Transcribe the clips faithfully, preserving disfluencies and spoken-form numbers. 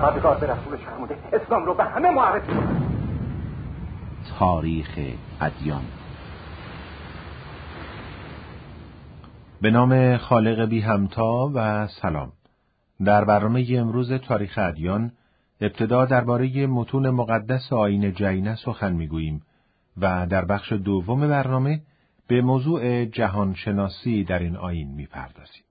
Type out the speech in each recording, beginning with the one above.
پروردگار به رسولش فرموده اسلام رو به همه معرفی کنه. تاریخ ادیان. به نام خالق بی همتا و سلام. در برنامه امروز تاریخ ادیان ابتدا درباره متون مقدس آیین جینه سخن میگوییم و در بخش دوم برنامه به موضوع جهانشناسی در این آیین میپردازیم.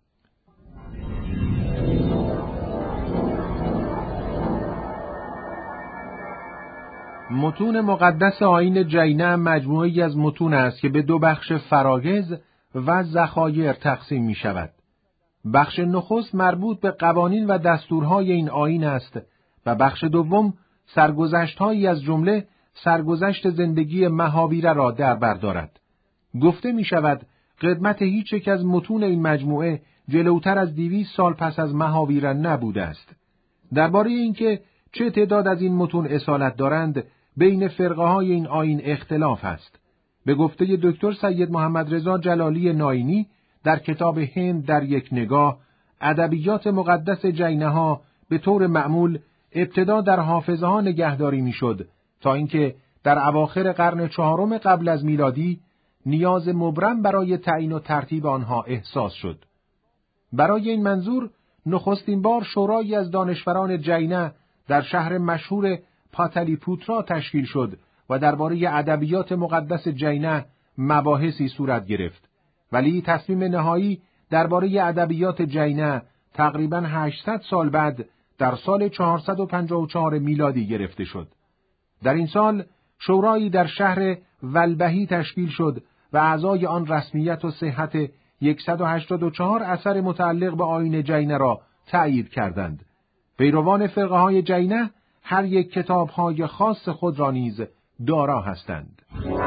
متون مقدس آیین جینه مجموعه‌ای از متون است که به دو بخش فرایض و ذخایر تقسیم می شود. بخش نخست مربوط به قوانین و دستورهای این آیین است و بخش دوم سرگذشت‌هایی از جمله سرگذشت زندگی مهاویره را در بر دارد. گفته می شود قدمت هیچ یک از متون این مجموعه جلوتر از دویست سال پس از مهاویره نبوده است. درباره اینکه چه تعداد از این متون اصالت دارند بین فرقه های این آیین اختلاف است. به گفته دکتر سید محمد رضا جلالی ناینی در کتاب هند در یک نگاه، ادبیات مقدس جینه ها به طور معمول ابتدا در حافظه ها نگهداری میشد تا اینکه در اواخر قرن چهارم قبل از میلادی نیاز مبرم برای تعیین و ترتیب آنها احساس شد. برای این منظور نخستین بار شورایی از دانشوران جینه در شهر مشهور پاتالیپوترا تشکیل شد و درباره ادبیات مقدس جینه مباحثی صورت گرفت. ولی تصمیم نهایی درباره ادبیات جینه تقریباً هشتصد سال بعد در سال چهارصد و پنجاه و چهار میلادی گرفته شد. در این سال شورایی در شهر ولبهی تشکیل شد و اعضای آن رسمیت و صحت صد و هشتاد و چهار اثر متعلق به آیین جینه را تأیید کردند. پیروان فرقه های جینه هر یک کتاب‌های خاص خود را نیز دارا هستند.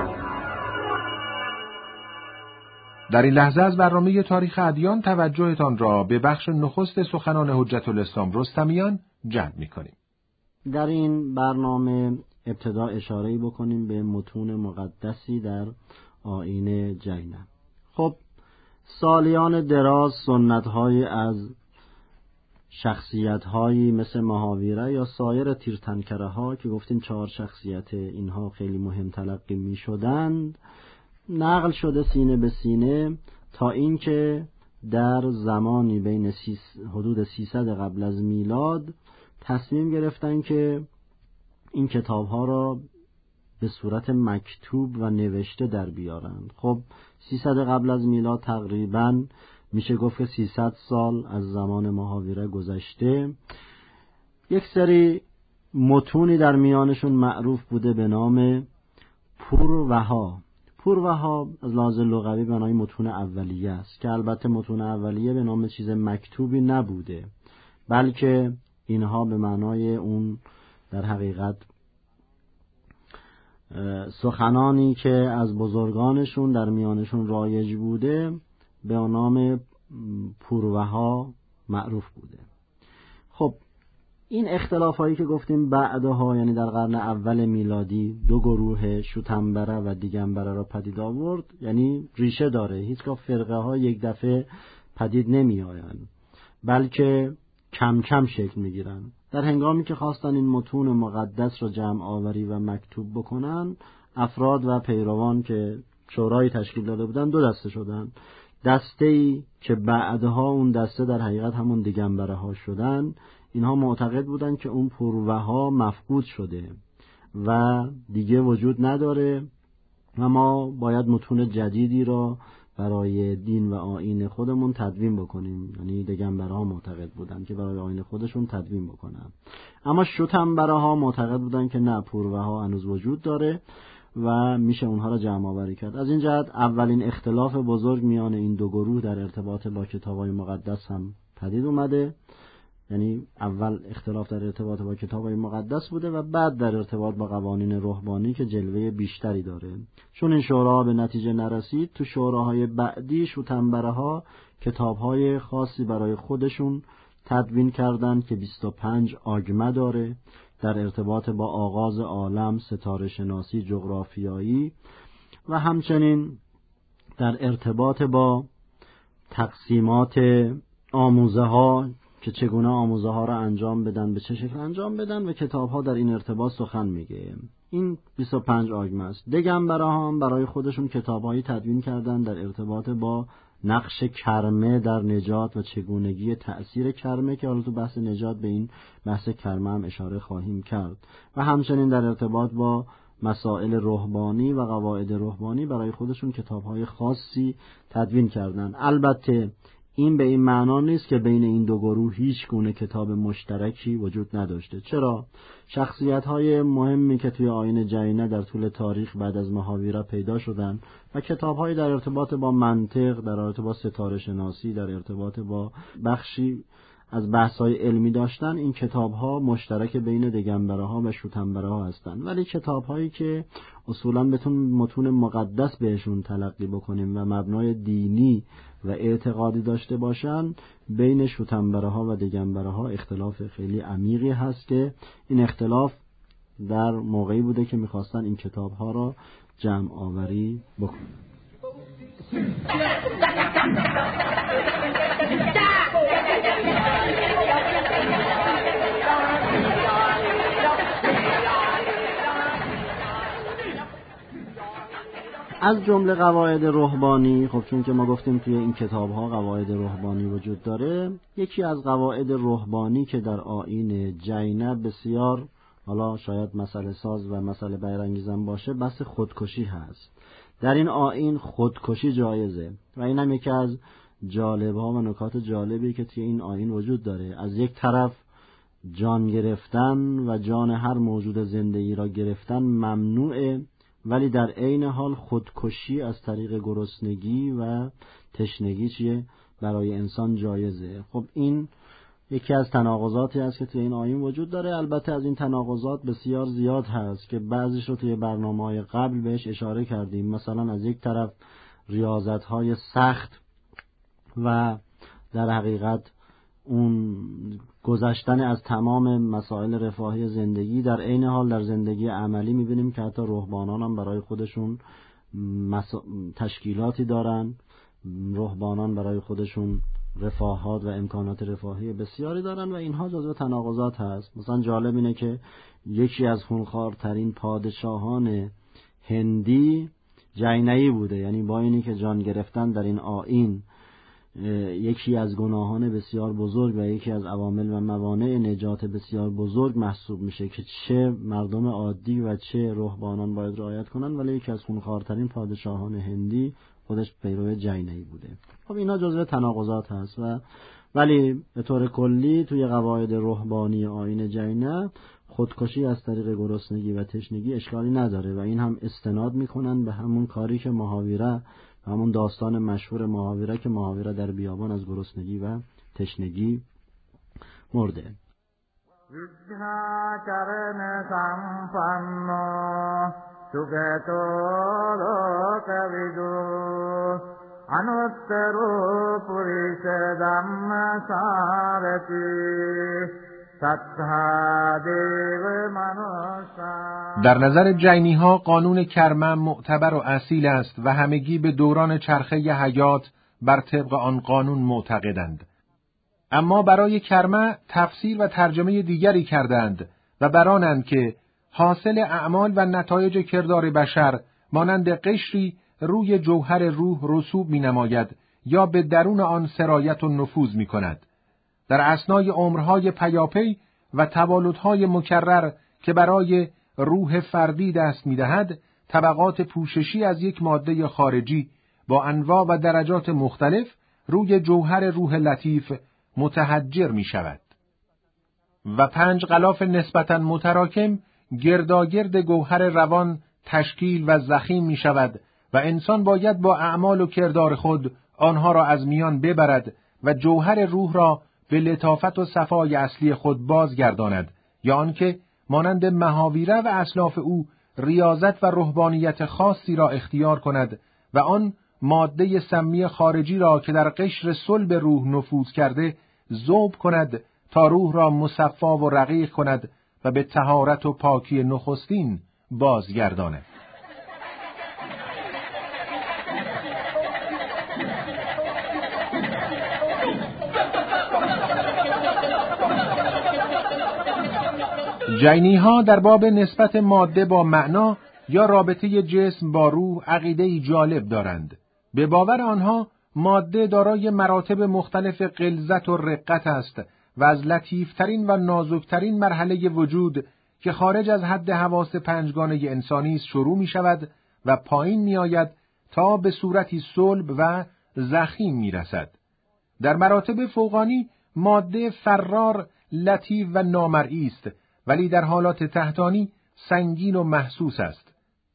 در این لحظه از برنامه تاریخ ادیان توجهتان را به بخش نخست سخنان حجت الاسلام رستمیان جلب می‌کنیم. در این برنامه ابتدا اشاره‌ای بکنیم به متون مقدسی در آیین جینه. خب سالیان دراز سنت‌های از شخصیت‌هایی مثل مهاویره یا سایر تیرتنکره‌ها که گفتیم چهار شخصیت اینها خیلی مهم تلقی می‌شدند نقل شده سینه به سینه تا اینکه در زمانی بین حدود سیصد قبل از میلاد تصمیم گرفتن که این کتاب‌ها را به صورت مکتوب و نوشته در بیارند. خب سیصد قبل از میلاد تقریباً میشه گفت که سیصد سال از زمان مهاویره گذشته. یک سری متونی در میانشون معروف بوده به نام پوروها. پوروها از لحاظ لغوی به معنای متون اولیه است که البته متون اولیه به نام چیز مکتوبی نبوده، بلکه اینها به معنای اون در حقیقت سخنانی که از بزرگانشون در میانشون رایج بوده به نام پوروها معروف بوده. خب این اختلاف هایی که گفتیم بعدها، یعنی در قرن اول میلادی دو گروه شوتنبره و دیگنبره را پدید آورد، یعنی ریشه داره. هیچگاه فرقه ها یک دفعه پدید نمی آیند، بلکه کم کم شکل می گیرن. در هنگامی که خواستن این متون مقدس را جمع آوری و مکتوب بکنن، افراد و پیروان که شورای تشکیل داده بودن دو دسته شدن. دسته‌ای که بعدها اون دسته در حقیقت همون دیگنبره ها شدن، اینها معتقد بودن که اون پروه ها مفقود شده و دیگه وجود نداره و ما باید متون جدیدی را برای دین و آیین خودمون تدوین بکنیم. یعنی دیگنبره ها معتقد بودن که برای آیین خودشون تدوین بکنن، اما شوتنبره ها معتقد بودن که نه، پروه ها هنوز وجود داره و میشه اونها را جمع آوری کرد. از این جهت اولین اختلاف بزرگ میان این دو گروه در ارتباط با کتاب‌های مقدس هم پدید اومده. یعنی اول اختلاف در ارتباط با کتاب‌های مقدس بوده و بعد در ارتباط با قوانین روحانی که جلوه بیشتری داره. چون این شورا به نتیجه نرسید، تو شوراهای بعدی شوتنبره‌ها کتاب‌های خاصی برای خودشون تدوین کردن که بیست و پنج آگمه داره در ارتباط با آغاز عالم، ستاره شناسی، جغرافیایی و همچنین در ارتباط با تقسیمات آموزه ها که چگونه آموزه ها را انجام بدن، به چه شکل انجام بدن و کتاب ها در این ارتباط سخن میگه. این بیست و پنج آگمه است. دگنبره ها هم برای خودشون کتاب‌هایی تدوین کردن در ارتباط با نقش کرمه در نجات و چگونگی تأثیر کرمه، که حالا تو بحث نجات به این بحث کرمه هم اشاره خواهیم کرد، و همچنین در ارتباط با مسائل رهبانی و قواعد رهبانی برای خودشون کتاب‌های خاصی تدوین کردن. البته این به این معنا نیست که بین این دو گروه هیچ گونه کتاب مشترکی وجود نداشته. چرا؟ شخصیت‌های مهمی که توی آیین جینه در طول تاریخ بعد از مهاویرا پیدا شدن و کتاب‌های در ارتباط با منطق، در ارتباط با ستاره شناسی، در ارتباط با بخشی از بحث‌های علمی داشتن، این کتاب‌ها مشترک بین دگنبره‌ها و شوتنبره‌ها هستند. ولی کتاب‌هایی که اصولاً بتون متون مقدس بهشون تلقی بکنیم و مبنای دینی و اعتقادی داشته باشن، بین شوتنبره‌ها و دگنبره‌ها اختلاف خیلی عمیقی هست که این اختلاف در موقعی بوده که می‌خواستن این کتاب‌ها را جمع آوری بکنن. از جمله قواعد رهبانی، خب چون که ما گفتیم توی این کتاب‌ها قواعد رهبانی وجود داره، یکی از قواعد رهبانی که در آیین جینه بسیار حالا شاید مسئله ساز و مسئله برانگیزم باشه، بحث خودکشی هست. در این آیین خودکشی جایزه و این هم یکی از جالب‌ها و نکات جالبی که توی این آیین وجود داره. از یک طرف جان گرفتن و جان هر موجود زندگی را گرفتن ممنوعه، ولی در عین حال خودکشی از طریق گرسنگی و تشنگی چیه؟ برای انسان جایزه. خب این یکی از تناقضاتی است که توی این آیین وجود داره. البته از این تناقضات بسیار زیاد هست که بعضیش رو توی برنامه‌های قبل بهش اشاره کردیم. مثلا از یک طرف ریاضت‌های سخت و در حقیقت اون گذشتن از تمام مسائل رفاهی زندگی، در عین حال در زندگی عملی می‌بینیم که حتی رهبانان هم برای خودشون مس... تشکیلاتی دارن. رهبانان برای خودشون رفاهات و امکانات رفاهی بسیاری دارن و اینها جزو تناقضات هست. مثلا جالب اینه که یکی از خونخوارترین پادشاهان هندی جینه‌ای بوده، یعنی با اینی که جان گرفتن در این آیین یکی از گناهان بسیار بزرگ و یکی از عوامل و موانع نجات بسیار بزرگ محسوب میشه که چه مردم عادی و چه رهبانان باید رعایت کنن، ولی یکی از خونخوارترین پادشاهان هندی خودش پیرو جینه‌ای بوده. خب اینا جزو تناقضات هست و ولی به طور کلی توی قواعد رهبانی آیین جینه خودکشی از طریق گرسنگی و تشنگی اشکالی نداره و این هم استناد میکنن به همون کاری که مهاویره، همون داستان مشهور مهاویره که مهاویره در بیابان از گرسنگی و تشنگی مرده. अनुत्तरो पुरुष धम्म सारथि सत्ता देव मनुष्य. در نظر جینی ها قانون کرمه معتبر و اصیل است و همگی به دوران چرخه حیات بر طبق آن قانون معتقدند. اما برای کرمه تفسیر و ترجمه دیگری کردند و برانند که حاصل اعمال و نتایج کردار بشر مانند قشری روی جوهر روح رسوب می نماید یا به درون آن سرایت و نفوذ می کند. در اثنای عمرهای پیاپی و تولدهای مکرر که برای روح فردی دست می دهد، طبقات پوششی از یک ماده خارجی با انواع و درجات مختلف روی جوهر روح لطیف متحجر می شود. و پنج غلاف نسبتاً متراکم گرداگرد گوهر روان تشکیل و ضخیم می شود و انسان باید با اعمال و کردار خود آنها را از میان ببرد و جوهر روح را به لطافت و صفای اصلی خود بازگرداند، یا آنکه مانند مهاویره و اسلاف او ریاضت و رهبانیت خاصی را اختیار کند و آن ماده سمی خارجی را که در قشر صلب روح نفوذ کرده ذوب کند تا روح را مصفا و رقیق کند و به طهارت و پاکی نخستین بازگرداند. جینی ها در باب نسبت ماده با معنا یا رابطه جسم با روح عقیده‌ای جالب دارند. به باور آنها ماده دارای مراتب مختلف غلظت و رقت است و از لطیفترین و نازکترین مرحله وجود که خارج از حد حواس پنجگانه انسانی است شروع می شود و پایین می آید تا به صورتی صلب و ضخیم می رسد. در مراتب فوقانی ماده فرار، لطیف و نامرئی است، ولی در حالات تحتانی سنگین و محسوس است.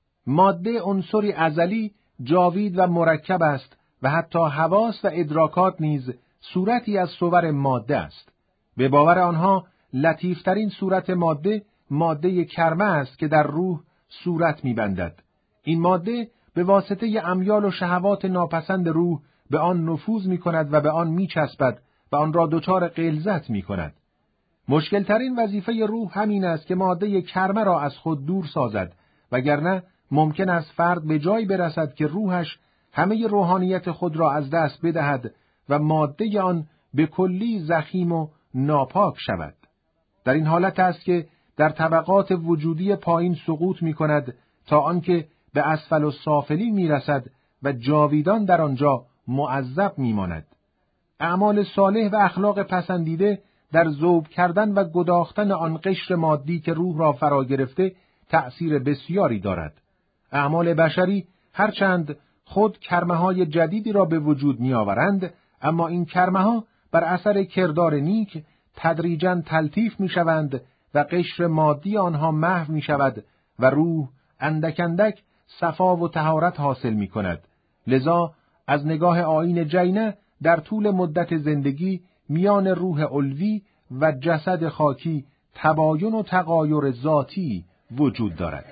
ماده عنصری ازلی، جاوید و مرکب است و حتی حواس و ادراکات نیز صورتی از صور ماده است. به باور آنها لطیفترین صورت ماده، ماده کرمه است که در روح صورت می‌بندد. این ماده به واسطه امیال و شهوات ناپسند روح به آن نفوذ می‌کند و به آن می‌چسبد و آن را دچار غلظت می‌کند. مشکل‌ترین وظیفه روح همین است که ماده کرمه را از خود دور سازد، وگرنه ممکن است فرد به جایی برسد که روحش همه روحانیت خود را از دست بدهد و ماده آن به کلی ضخیم و ناپاک شود. در این حالت است که در طبقات وجودی پایین سقوط می کند تا آنکه به اسفل و سافلی می رسد و جاویدان در آنجا معذب می ماند. اعمال صالح و اخلاق پسندیده در ذوب کردن و گداختن آن قشر مادی که روح را فرا گرفته تأثیر بسیاری دارد. اعمال بشری هرچند خود کرمه‌های جدیدی را به وجود می‌آورند، اما این کرمه‌ها بر اثر کردار نیک تدریجاً تلطیف می‌شوند و قشر مادی آنها محو می‌شود و روح اندک اندک صفا و طهارت حاصل می‌کند. لذا از نگاه آیین جینه در طول مدت زندگی میان روح علوی و جسد خاکی تباین و تغایر ذاتی وجود دارد.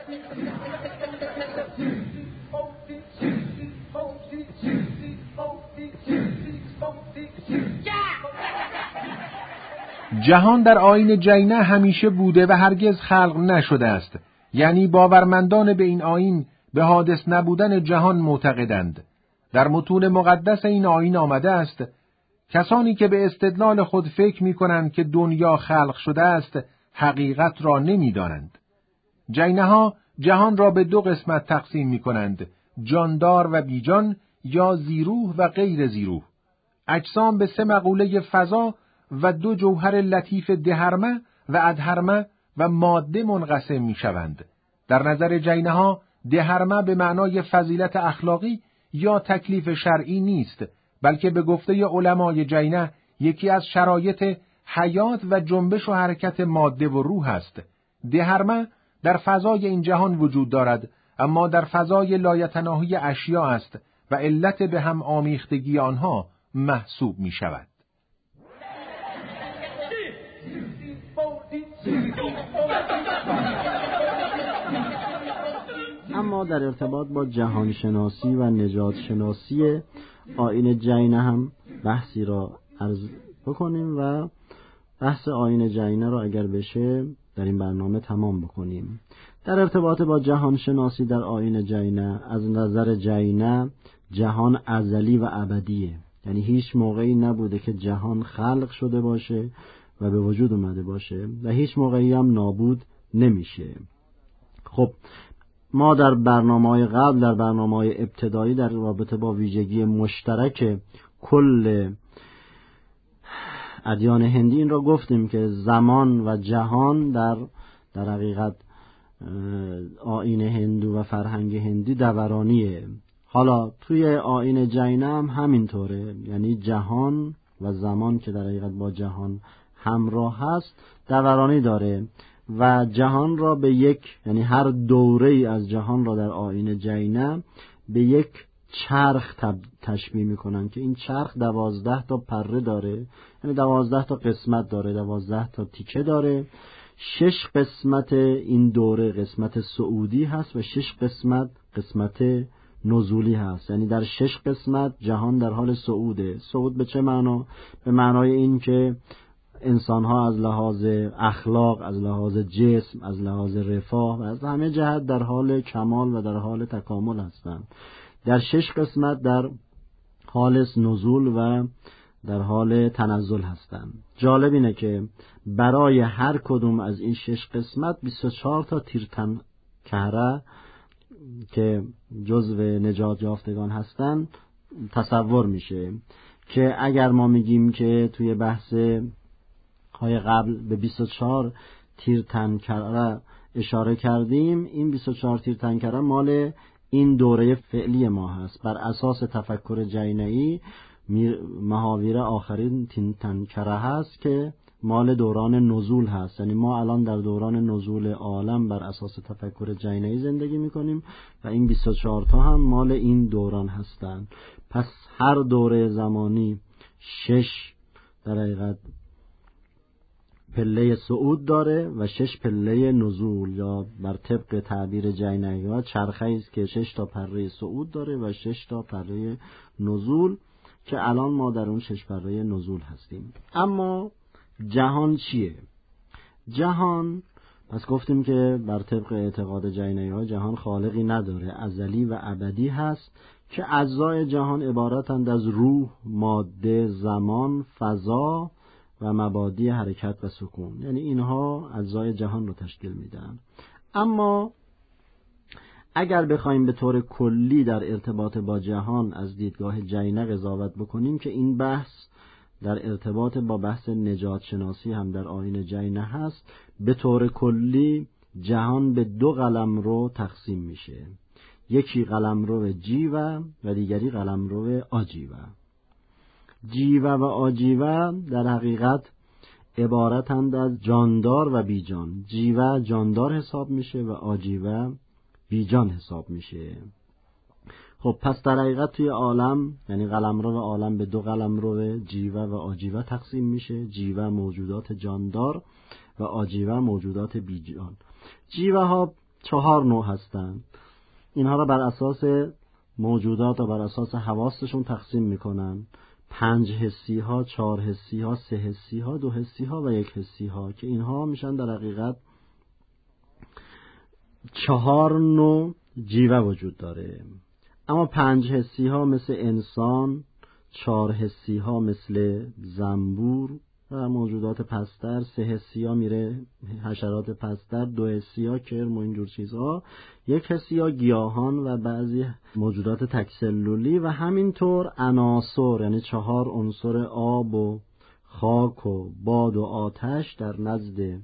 جهان در آیین جینه همیشه بوده و هرگز خلق نشده است، یعنی باورمندان به این آیین به حادث نبودن جهان معتقدند. در متون مقدس این آیین آمده است: کسانی که به استدلال خود فکر می کنند که دنیا خلق شده است، حقیقت را نمی دانند. جینه ها جهان را به دو قسمت تقسیم می کنند: جاندار و بیجان یا زیروح و غیر زیروح. اجسام به سه مقوله فضا و دو جوهر لطیف دهرمه و ادهرمه و ماده منقسم می شوند. در نظر جینه ها دهرمه به معنای فضیلت اخلاقی یا تکلیف شرعی نیست، بلکه به گفته علمای جینه یکی از شرایط حیات و جنبش و حرکت ماده و روح است. دهرمه در فضای این جهان وجود دارد، اما در فضای لایتناهی اشیا است و علت به هم آمیختگی آنها محسوب می شود. اما در ارتباط با جهانشناسی و نجات شناسی آیین جینه هم بحثی را عرض بکنیم و بحث آیین جینه را اگر بشه در این برنامه تمام بکنیم. در ارتباط با جهانشناسی در آیین جینه، از نظر جینه جهان ازلی و ابدیه، یعنی هیچ موقعی نبوده که جهان خلق شده باشه و به وجود اومده باشه و هیچ موقعی هم نابود نمیشه. خب ما در برنامه‌های قبل، در برنامه‌های ابتدایی در رابطه با ویژگی مشترک کل ادیان هندی این را گفتیم که زمان و جهان در در حقیقت آیین هندو و فرهنگ هندی دورانیه. حالا توی آیین جینه هم همینطوره، یعنی جهان و زمان که در حقیقت با جهان همراه هست دورانی داره و جهان را به یک، یعنی هر دوره ای از جهان را در آیین جینه به یک چرخ تشبیه میکنن که این چرخ دوازده تا پره داره، یعنی دوازده تا قسمت داره، دوازده تا تیکه داره. شش قسمت این دوره قسمت صعودی هست و شش قسمت قسمت نزولی هست، یعنی در شش قسمت جهان در حال صعوده. صعود به چه معنا؟ به معنای این که انسان ها از لحاظ اخلاق، از لحاظ جسم، از لحاظ رفاه و از همه جهت در حال کمال و در حال تکامل هستند. در شش قسمت در حال نزول و در حال تنزل هستند. جالب اینه که برای هر کدوم از این شش قسمت بیست و چهار تا تیرتنکره که جزو نجات یافتگان هستند تصور میشه که اگر ما میگیم که توی بحث های قبل به بیست و چهار تیرتنکره اشاره کردیم، این بیست و چهار تیرتنکره مال این دوره فعلی ما هست. بر اساس تفکر جینئی مهاویر آخرین تیرتنکره هست که مال دوران نزول هست. یعنی ما الان در دوران نزول عالم بر اساس تفکر جینئی زندگی میکنیم و این بیست و چهار تا هم مال این دوران هستند. پس هر دوره زمانی شش در حقیقت پله صعود داره و شش پله نزول، یا بر طبق تعبیر جینئی چرخه‌ای است که شش تا پره صعود داره و شش تا پره نزول، که الان ما در اون شش پره نزول هستیم. اما جهان چیه؟ جهان، پس گفتیم که بر طبق اعتقاد جینئی جهان خالقی نداره، ازلی و ابدی هست که اجزای جهان عبارتند از روح، ماده، زمان، فضا و مبادی حرکت و سکون. یعنی اینها اجزای جهان رو تشکیل میدن. اما اگر بخوایم به طور کلی در ارتباط با جهان از دیدگاه جینه قضاوت بکنیم که این بحث در ارتباط با بحث نجات شناسی هم در آیین جینه هست، به طور کلی جهان به دو قلمرو تقسیم میشه. یکی قلمرو جیوه و دیگری قلمرو آجیوه. جیوه و آجیوه در حقیقت عبارتند از جاندار و بیجان. جیوه جاندار حساب میشه و آجیوه بیجان حساب میشه. خب پس در حقیقت توی عالم، یعنی قلمرو عالم به دو قلمرو جیوه و آجیوه تقسیم میشه. جیوه موجودات جاندار و آجیوه موجودات بیجان. جیوه ها چهار نوع هستند. اینها را بر اساس موجودات و بر اساس حواسشون تقسیم میکنن. پنج حسی ها، چهار حسی ها، سه حسی ها، دو حسی ها و یک حسی ها، که اینها میشن در حقیقت چهار نوع جیوه وجود داره. اما پنج حسی ها مثل انسان، چهار حسی ها مثل زنبور و موجودات پستر، سه حسی ها میره حشرات پستر، دو حسی ها کرم و اینجور چیزها، یک حسی ها گیاهان و بعضی موجودات تکسلولی و همینطور عناصر، یعنی چهار عنصر آب و خاک و باد و آتش در نزد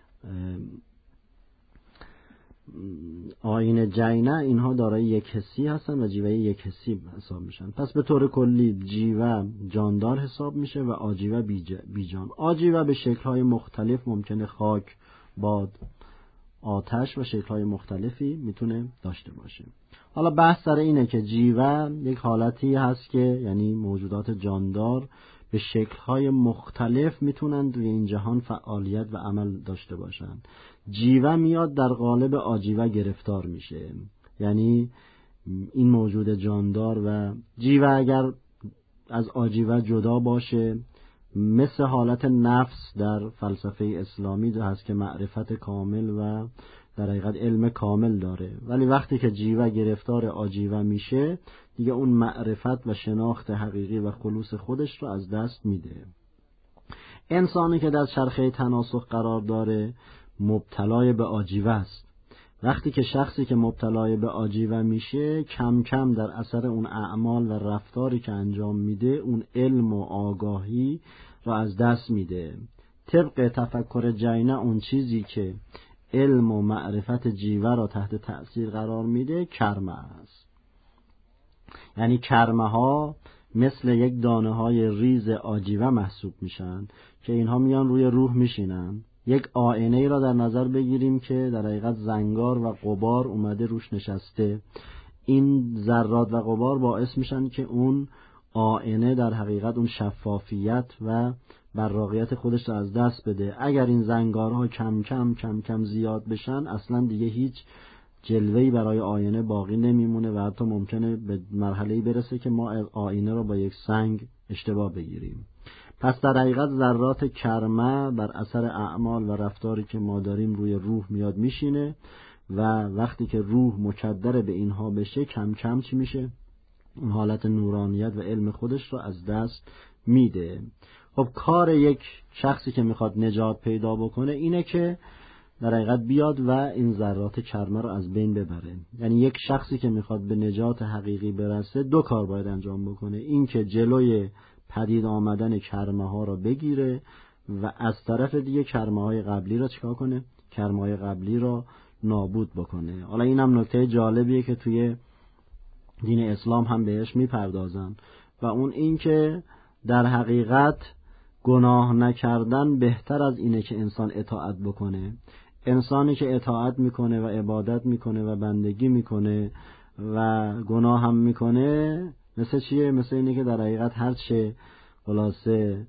آیین جینه اینها دارای یک حسی هستن و جیوه یک حسی حساب میشن. پس به طور کلی جیوه جاندار حساب میشه و آجیوه بیجان. آجیوه به شکل‌های مختلف ممکنه خاک، باد، آتش و شکل‌های مختلفی میتونه داشته باشه. حالا بحث سر اینه که جیوه یک حالتی هست که یعنی موجودات جاندار به شکل‌های مختلف میتونن توی این جهان فعالیت و عمل داشته باشن. جیوه میاد در قالب آجیوه گرفتار میشه. یعنی این موجود جاندار و جیوه اگر از آجیوه جدا باشه، مثل حالت نفس در فلسفه اسلامی هست که معرفت کامل و در حقیقت علم کامل داره، ولی وقتی که جیوه گرفتار آجیوه میشه دیگه اون معرفت و شناخت حقیقی و خلوص خودش رو از دست میده. انسانی که در چرخه تناسخ قرار داره مبتلای به آجیوه است. وقتی که شخصی که مبتلای به آجیوه میشه کم کم در اثر اون اعمال و رفتاری که انجام میده اون علم و آگاهی رو از دست میده. طبق تفکر جینه اون چیزی که علم و معرفت جیوه را تحت تأثیر قرار میده کرمه است. یعنی کرمه ها مثل یک دانه های ریز آجیوه محسوب میشن که اینها میان روی روح میشینن. یک آینه ای را در نظر بگیریم که در حقیقت زنگار و غبار اومده روش نشسته. این ذرات و غبار باعث میشن که اون آینه در حقیقت اون شفافیت و براقیت خودش رو از دست بده. اگر این زنگارها کم کم کم کم زیاد بشن اصلا دیگه هیچ جلوه‌ای برای آینه باقی نمیمونه و حتی ممکنه به مرحله‌ای برسه که ما آینه رو با یک سنگ اشتباه بگیریم. پس در حقیقت ذرات کرمه بر اثر اعمال و رفتاری که ما داریم روی روح میاد میشینه و وقتی که روح مکدر به اینها بشه کم کم چی میشه؟ اون حالت نورانیت و علم خودش رو از دست میده. خب کار یک شخصی که میخواد نجات پیدا بکنه اینه که در حقیقت بیاد و این ذرات کرمه رو از بین ببره. یعنی یک شخصی که میخواد به نجات حقیقی برسه دو کار باید انجام بکنه. این که جلوی پدید آمدن کرمه ها رو بگیره و از طرف دیگه کرمه های قبلی رو چیکار کنه؟ کرمه های قبلی رو نابود بکنه. حالا این هم نکته جالبیه که توی دین اسلام هم بهش میپردازن و اون این که در حقیقت گناه نکردن بهتر از اینه که انسان اطاعت بکنه. انسانی که اطاعت میکنه و عبادت میکنه و بندگی میکنه و گناه هم میکنه مثل چیه؟ مثل اینه که در حقیقت هر چه خلاصه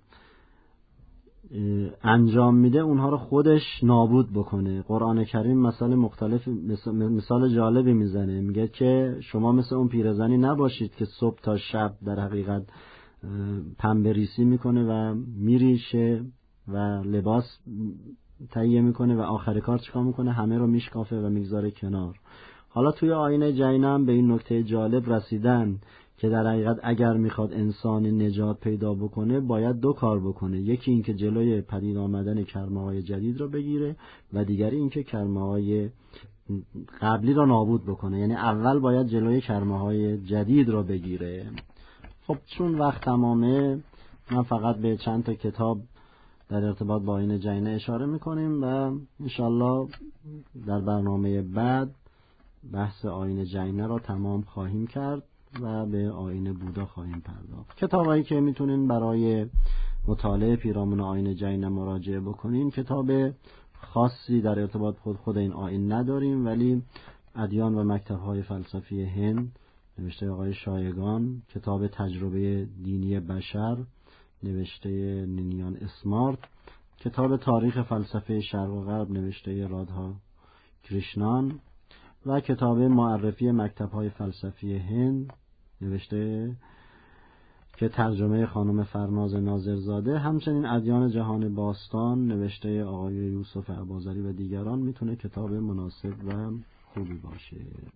انجام میده اونها رو خودش نابود بکنه. قرآن کریم مثال مختلف مثال جالبی میزنه، میگه که شما مثل اون پیرزنی نباشید که صبح تا شب در حقیقت پنبه ریسی میکنه و میریشه و لباس تهیه میکنه و آخر کار چیکار میکنه؟ همه رو میشکافه و میگذاره کنار. حالا توی آیین جینم به این نکته جالب رسیدن که در حقیقت اگر میخواد انسان نجات پیدا بکنه باید دو کار بکنه. یکی این که جلوی پدید آمدن کرمه های جدید رو بگیره و دیگری این که کرمه های قبلی رو نابود بکنه. یعنی اول باید جلوی کرمه های جدید رو بگیره. خب چون وقت تمامه من فقط به چند تا کتاب در ارتباط با آیین جینه اشاره میکنیم و انشالله در برنامه بعد بحث آیین جینه را تمام خواهیم کرد و به آیین بودا خواهیم پرداخت. کتابایی که میتونین برای مطالعه پیرامون آیین جینه مراجعه بکنین، کتاب خاصی در ارتباط خود خود این آیین نداریم، ولی ادیان و مکتب‌های فلسفی هند نوشته آقای شایگان، کتاب تجربه دینی بشر نوشته نینیان اسمارت، کتاب تاریخ فلسفه شرق و غرب نوشته رادها کریشنان و کتاب معرفی مکتب‌های فلسفی هند نوشته که ترجمه خانم فرناز ناظرزاده، همچنین ادیان جهان باستان نوشته آقای یوسف اباظری و دیگران میتونه کتاب مناسب و خوبی باشه.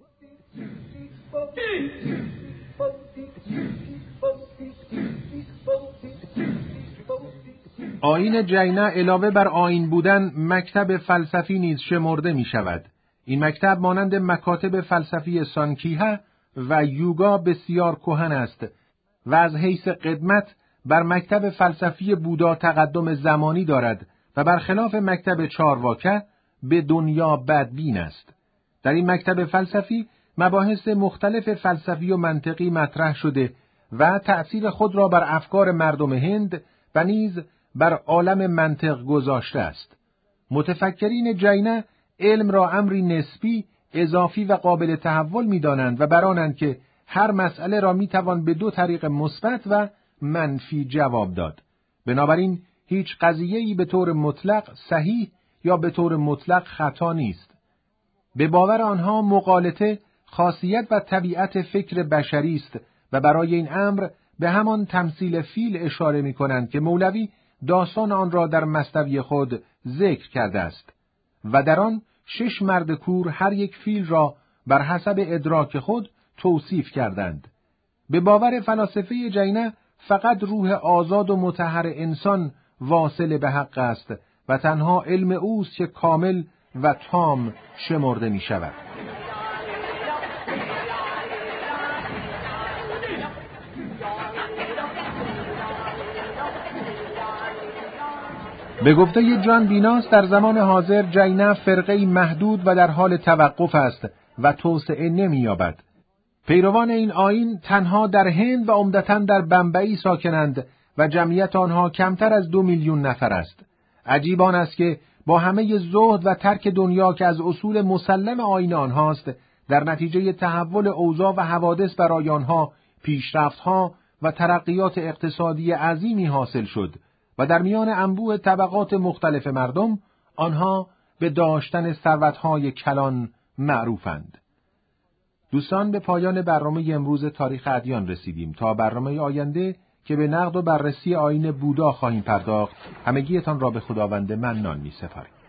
آیین جینه علاوه بر آیین بودن مکتب فلسفی نیز شمرده می شود. این مکتب مانند مکاتب فلسفی سانکیه و یوگا بسیار کهن است و از حیث قدمت بر مکتب فلسفی بودا تقدم زمانی دارد و برخلاف مکتب چارواکه به دنیا بدبین است. در این مکتب فلسفی مباحث مختلف فلسفی و منطقی مطرح شده و تأثیر خود را بر افکار مردم هند و نیز بر عالم منطق گذاشته است. متفکرین جینه علم را امری نسبی، اضافی و قابل تحول می‌دانند و برانند که هر مسئله را می‌توان به دو طریق مثبت و منفی جواب داد. بنابراین هیچ قضیه‌ای به طور مطلق صحیح یا به طور مطلق خطا نیست. به باور آنها مغالطه خاصیت و طبیعت فکر بشری است و برای این امر به همان تمثیل فیل اشاره می‌کنند که مولوی داستان آن را در مثنوی خود ذکر کرده است و در آن شش مرد کور هر یک فیل را بر حسب ادراک خود توصیف کردند. به باور فلاسفه جینه فقط روح آزاد و مطهر انسان واصل به حق است و تنها علم اوست که کامل و تام شمرده می شود. به گفته جان دیناس در زمان حاضر جینه فرقه‌ای محدود و در حال توقف است و توسعه نمی‌یابد. پیروان این آیین تنها در هند و عمدتاً در بمبئی ساکنند و جمعیت آنها کمتر از دو میلیون نفر است. عجیب آن است که با همه زهد و ترک دنیا که از اصول مسلم آیین آنهاست، در نتیجه تحول اوضاع و حوادث برای آنها پیشرفت‌ها و ترقیات اقتصادی عظیمی حاصل شد و در میان انبوه طبقات مختلف مردم آنها به داشتن ثروت‌های کلان معروفند. دوستان، به پایان برنامه امروز تاریخ ادیان رسیدیم. تا برنامه آینده که به نقد و بررسی آیین بودا خواهیم پرداخت، همگیتان را به خداوند منان می‌سپاریم.